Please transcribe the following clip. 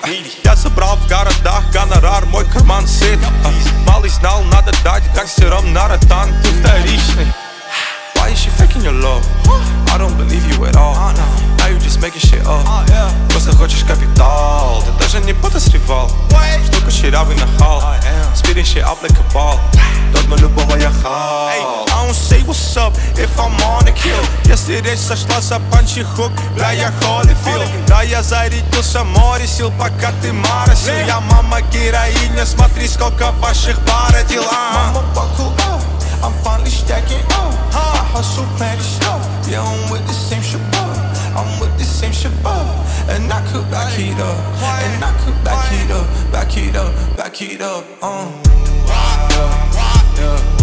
Я собрал в городах гонорар, мой карман сыт. Малый знал, надо дать гангстерам на ротан. Ты вторичный. Why is she faking your love? I don't believe you at all. Now you just making shit up. Просто хочешь капитал, ты даже не подозревал, что кучерявый нахал. Speeding shit up like a ball. Тот на любого я хал. I don't say what's up if I'm on the kill. Если речь сошла за панчи хук, бля, я Холлифилд. Да, я зарядился, море сил, пока ты моросил. Я мама героиня, смотри, сколько ваших породил. Mama buckle up, I'm finally stacking up. I hustle plenty stuff, yeah, I'm with the same shabab. I'm with the same shabab. And I could back it up, and I could back it up, back it up, back it up. Yeah.